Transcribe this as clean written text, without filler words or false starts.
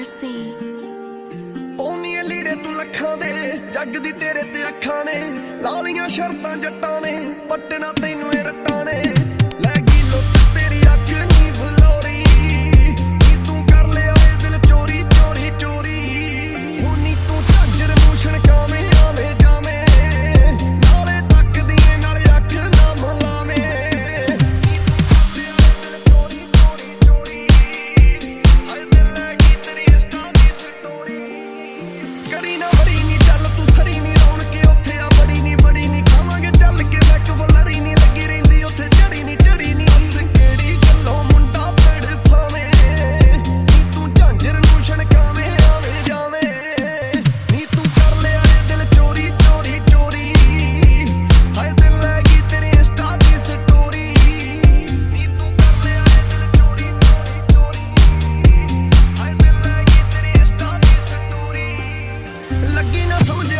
mercy. ਪੌਨੀਏ ਲੀੜੇ ਤੂੰ ਲੱਖਾਂ ਦੇ ਜੱਗ ਦੀ ਤੇਰੇ ਤੇ ਅੱਖਾਂ ਨੇ ਲਾ ਲੀਆਂ ਸ਼ਰਤਾਂ ਜੱਟਾਂ ਨੇ ਪੱਟਣਾ ਤੈਨੂੰ ਇਹ ਰੱਟਾਂ ਨੇ ਲੈ ਗਈ ਲੁੱਟ ਤੇਰੀ ਅੱਖ ਨੀ ਬਲੋਰੀ ਨੀ ਤੂੰ ਕਰ ਲਿਆ ਇਹ ਦਿਲ ਚੋਰੀ ਚੋਰੀ ਚੋਰੀ ਹੁਣ ਨੀ ਤੂੰ ਝਾਂਜਰ ਨੂੰ ਛਣਕਾਵੇਂ ਆਵੇਂ ਜਾਵੇਂ ਨਾਲੇ ਤੱਕਦੀ ਏ ਨਾਲੇ ਅੱਖ ਨਾ ਮਲਾਵੇਂ ਨੀ ਤੂੰ ਕਰ ਲਿਆ ਇਹ ਦਿਲ ਚੋਰੀ ਚੋਰੀ ਚੋਰੀ ਹਾਏ ਦਿਲ ਲੈ ਗਈ ਤੇਰੀ ਇੰਸਟਾ ਦੀ ਸਟੋਰੀ ਕਰੀ ਨਾ ਵਰੀ ਨੀ ਚੱਲ ਤੂੰ ਸਰੀ ਨੀ ਰੌਣਕ ਉੱਥੇ ਆ ਬੜੀ ਨੀ ਖਾਵਾਂਗੇ ਚੱਲ ਕੇ ਬੈਕ ਫੁੱਲਰੀ ਨੀ ਲੱਗੀ ਰਹਿੰਦੀ ਉੱਥੇ ਚੜੀ ਨੀ ਹੱਸ ਕਿਹੜੀ ਗੱਲੋਂ ਮੁੰਡਾ ਤੜਫਾਵੇਂ ਨੀ ਤੂੰ ਝਾਂਜਰ ਨੂੰ ਛਣਕਾਵੇਂ ਆਵੇਂ ਜਾਵੇਂ ਨੀ ਤੂੰ ਕਰ ਲਿਆ ਇਹ ਦਿਲ ਚੋਰੀ ਚੋਰੀ ਚੋਰੀ ਹਾਏ ਦਿਲ ਲੈ ਗਈ ਤੇਰੀ ਇੰਸਟਾ ਦੀ ਸਟੋਰੀ ਨੀ ਤੂੰ ਕਰ ਲਿਆ ਇਹ ਦਿਲ ਚੋਰੀ ਚੋਰੀ ਚੋਰੀ ਹਾਏ ਦਿਲ ਲੈ ਗਈ ਤੇਰੀ ਇੰਸਟਾ ਦੀ ਸਟੋਰੀ ਲੱਗੀ ਨਾ ਸਮਝ